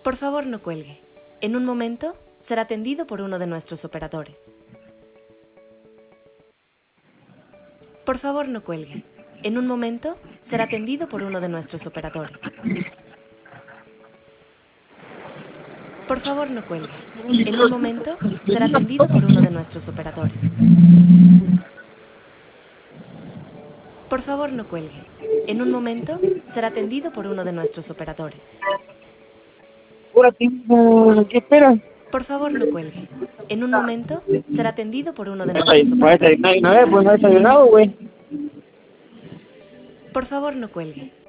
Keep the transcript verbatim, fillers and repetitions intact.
Por favor, no cuelgue. En un momento será atendido por uno de nuestros operadores. Por favor, no cuelgue. En un momento será atendido por uno de nuestros operadores. Por favor, no cuelgue. En un momento será atendido por uno de nuestros operadores. Por favor, no cuelgue. En un momento será atendido por uno de nuestros operadores. Ahora tiempo, ¿qué esperas? Por favor, no cuelgue. En un momento será atendido por uno de Ya está, nuestros para operadores. desayunar una vez, pues no he desayunado, güey. Por favor, no cuelgue.